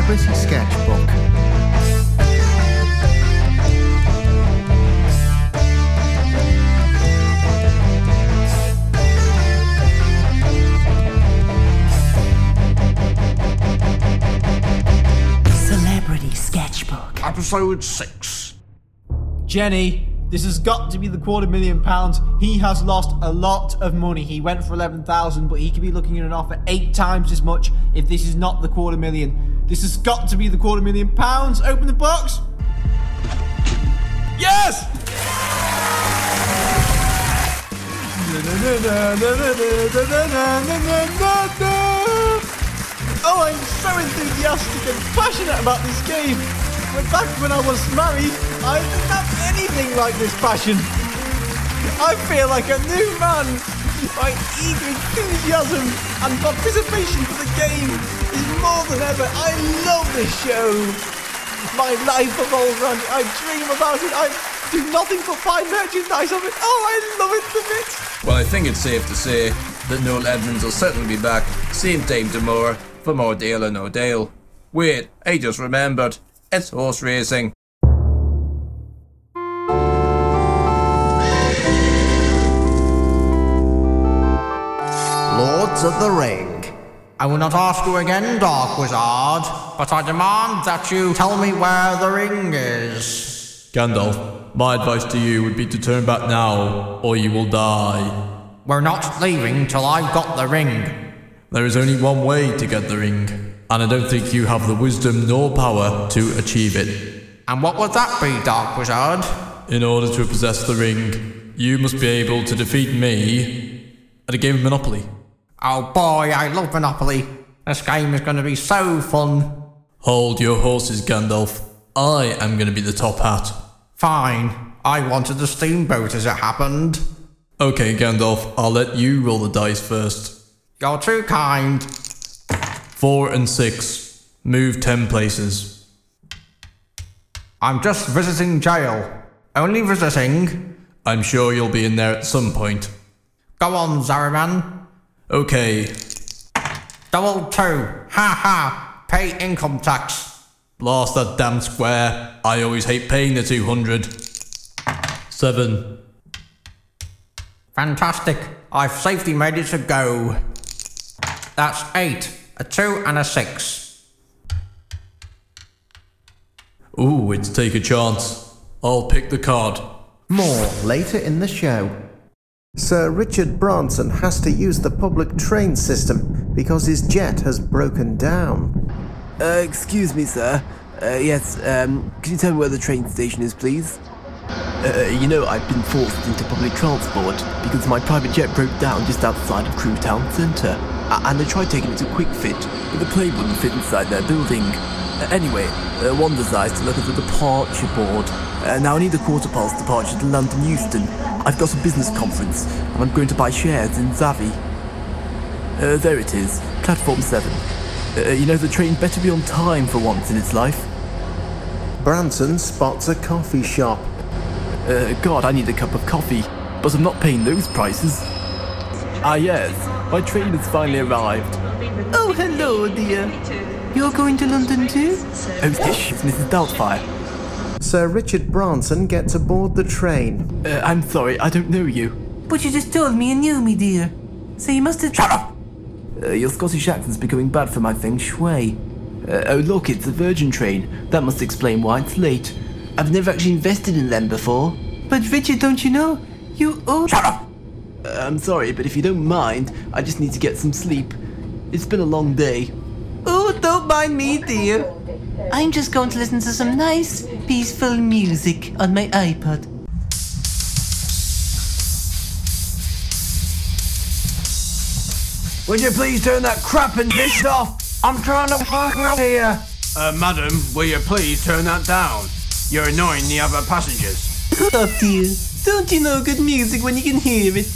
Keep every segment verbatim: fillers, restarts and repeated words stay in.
Celebrity Sketchbook. Celebrity Sketchbook. Episode six. Jenny, this has got to be the quarter million pounds. He has lost a lot of money. He went for eleven thousand, but he could be looking at an offer eight times as much if this is not the quarter million. This has got to be the quarter million pounds. Open the box. Yes! Oh, I'm so enthusiastic and passionate about this game. Back when I was married, I didn't have anything like this passion. I feel like a new man. My eager enthusiasm and participation for the game is more than ever. I love this show. My life revolves around it. I dream about it. I do nothing but buy merchandise of it. Oh, I love it to bits. Well, I think it's safe to say that Noel Edmonds will certainly be back same time tomorrow for more Dale or No Dale. Wait, I just remembered. It's horse racing. Lords of the Ring. I will not ask you again, Dark Wizard, but I demand that you tell me where the ring is. Gandalf, my advice to you would be to turn back now, or you will die. We're not leaving till I've got the ring. There is only one way to get the ring, and I don't think you have the wisdom nor power to achieve it. And what would that be, Dark Wizard? In order to possess the ring, you must be able to defeat me at a game of Monopoly. Oh boy, I love Monopoly. This game is going to be so fun. Hold your horses, Gandalf. I am going to be the top hat. Fine. I wanted the steamboat as it happened. Okay, Gandalf, I'll let you roll the dice first. You're too kind. Four and six. Move ten places. I'm just visiting jail. Only visiting. I'm sure you'll be in there at some point. Go on, Zariman. Okay. Double two. Ha ha. Pay income tax. Blast that damn square. I always hate paying the two hundred. Seven. Fantastic. I've safely made it to go. That's eight. A two and a six. Ooh, it's take a chance. I'll pick the card. More later in the show. Sir Richard Branson has to use the public train system because his jet has broken down. Uh, excuse me, sir. Uh, yes, um, can you tell me where the train station is, please? Uh, you know, I've been forced into public transport because my private jet broke down just outside of Crewe Town Centre. Uh, and I tried taking it to Quick Fit, but the plane wouldn't fit inside their building. Uh, anyway, uh, one desires to look at the departure board. Uh, now I need a quarter past departure to London Euston. I've got a business conference, and I'm going to buy shares in Zavi. Uh, there it is, platform seven. Uh, you know, the train better be on time for once in its life. Branson spots a coffee shop. Uh, God, I need a cup of coffee, but I'm not paying those prices. Ah yes, my train has finally arrived. Oh, hello, dear. You're going to London too? Oh, this is Missus Doubtfire. Sir Richard Branson gets aboard the train. Uh, I'm sorry, I don't know you. But you just told me you knew me, dear. So you must have... Shut up! Uh, your Scottish accent's becoming bad for my feng shui. Uh, oh look, it's a Virgin train. That must explain why it's late. I've never actually invested in them before. But Richard, don't you know? You owe... Shut up! Uh, I'm sorry, but if you don't mind, I just need to get some sleep. It's been a long day. Oh, don't mind me, dear. I'm just going to listen to some nice, peaceful music on my iPod. Would you please turn that crap and dish off? I'm trying to fucking up here. Uh, madam, will you please turn that down? You're annoying the other passengers. Shut up, dear. Don't you know good music when you can hear it?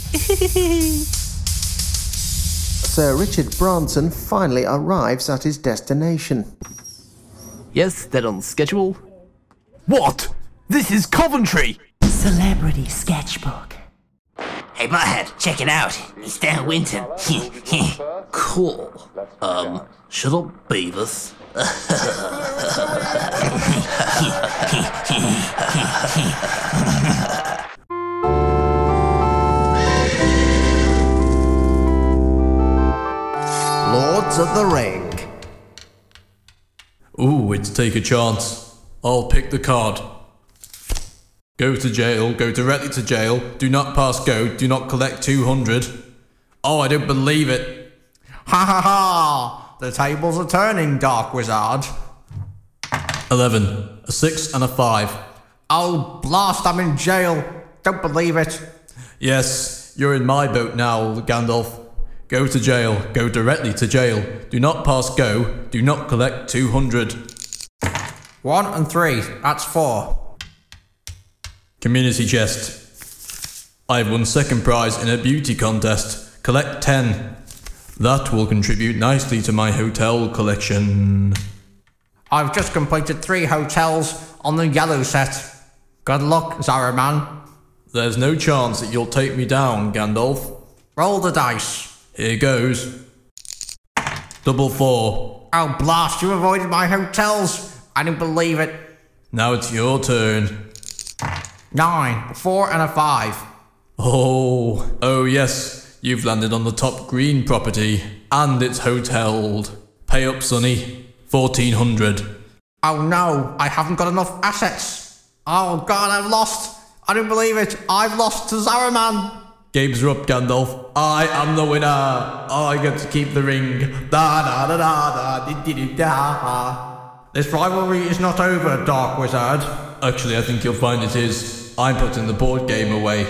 Sir Richard Branson finally arrives at his destination. Yes, they're on schedule. What? This is Coventry! Celebrity Sketchbook. Hey, Butthead, check it out. It's Dan Winton. Cool. Um, shut up, Beavis. Lords of the Ring. Ooh, it's take a chance. I'll pick the card. Go to jail, go directly to jail, do not pass go, do not collect two hundred. Oh, I don't believe it. Ha ha ha! The tables are turning, Dark Wizard. eleven, a six and a five. Oh, blast, I'm in jail. Don't believe it. Yes, you're in my boat now, Gandalf. Go to jail, go directly to jail. Do not pass go, do not collect two hundred. One and three, that's four. Community chest. I've won second prize in a beauty contest. Collect ten. That will contribute nicely to my hotel collection. I've just completed three hotels on the yellow set. Good luck, Zaraman. There's no chance that you'll take me down, Gandalf. Roll the dice. Here goes. Double four. Oh, blast, you avoided my hotels. I didn't believe it. Now it's your turn. Nine, a four and a five. Oh, oh yes. You've landed on the top green property. And it's hoteled. Pay up, Sonny. fourteen hundred. Oh no, I haven't got enough assets. Oh god, I've lost. I don't believe it. I've lost to Zaraman. Games are up, Gandalf. I am the winner. I get to keep the ring. Da da da da da di di da. This rivalry is not over, Dark Wizard. Actually, I think you'll find it is. I'm putting the board game away.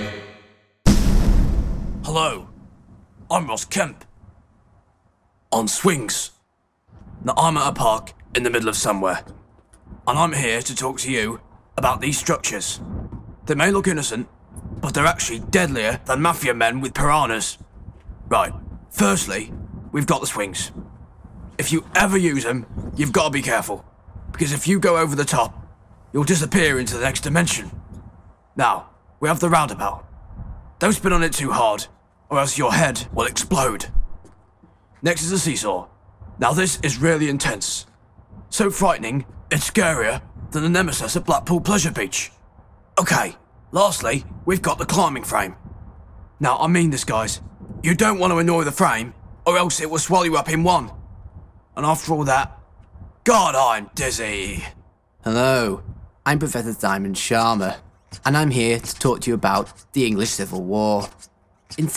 Hello, I'm Ross Kemp. On swings. Now I'm at a park in the middle of somewhere, and I'm here to talk to you about these structures. They may look innocent, but they're actually deadlier than mafia men with piranhas. Right, firstly, we've got the swings. If you ever use them, you've got to be careful, because if you go over the top, you'll disappear into the next dimension. Now, we have the roundabout. Don't spin on it too hard, or else your head will explode. Next is the seesaw. Now this is really intense. So frightening, it's scarier than the nemesis at Blackpool Pleasure Beach. Okay, lastly, we've got the climbing frame. Now, I mean this, guys. You don't want to annoy the frame, or else it will swallow you up in one. And after all that, God, I'm dizzy. Hello, I'm Professor Simon Sharma, and I'm here to talk to you about the English Civil War. In